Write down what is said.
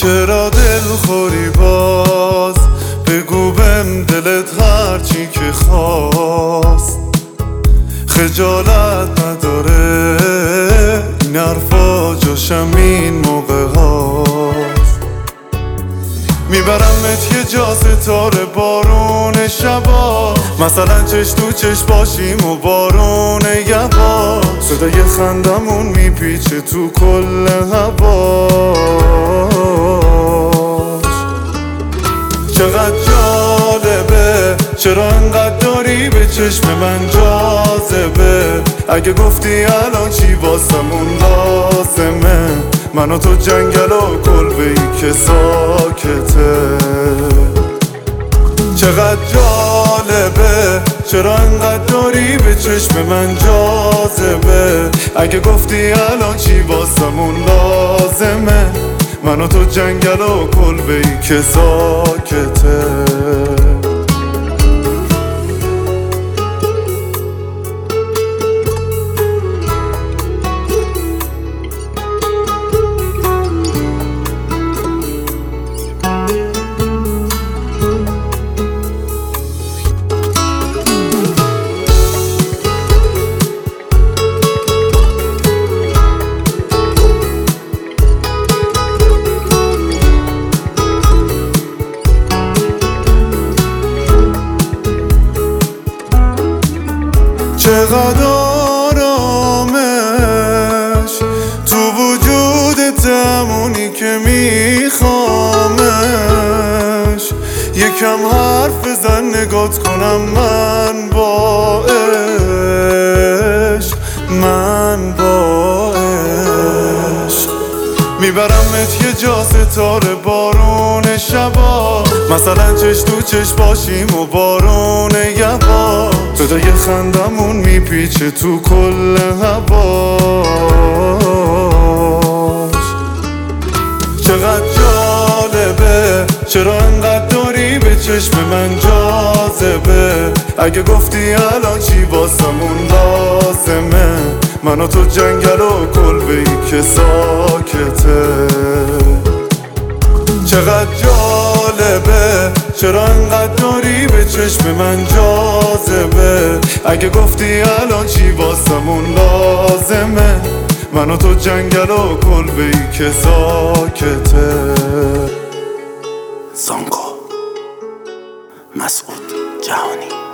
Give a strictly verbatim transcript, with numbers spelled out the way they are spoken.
چرا دل خوری باز؟ بگو بهم دلت هرچی که خواست. خجالت نداره این حرفا جاشم این موقع هاست. میبرمت یه جا ستاره بارون شبا، مثلا چش تو چش باشیم و بارون یبا. صدای خندمون میپیچه تو کل هواش. چقدر جالبه چرا انقدر داری به چشم من جاذبه. اگه گفتی الان چی واسمون لازمه، من و تو جنگل و کلبه ای که ساکته. چقدر جالبه چرا انقدر داری به چشم من جاذبه. اگه گفتی الان چی واسمون لازمه، من و تو جنگل و کلبه ای که ساکته. چقدر آرامش تو وجودت، همونی که میخوامش. یکم حرف بزن نگات کنم من با عشق، من با عشق. میبرمت یه جا ستاره بارون شبا، مثلا چش تو چش باشیم و بارون یبا. صدای خندمون میپیچه تو کل هواش. چقدر جالبه چرا انقدر داری به چشم من جاذبه. اگه گفتی الان چی واسمون لازمه، من و تو جنگل و کلبه ای که ساکته. چقدر جالبه چرا انقدر داری به چشم من جاذبه. اگه گفتی الان چی واسمون لازمه، من و تو جنگل و کلبه ای که ساکته. زانکو مسعود جهانی.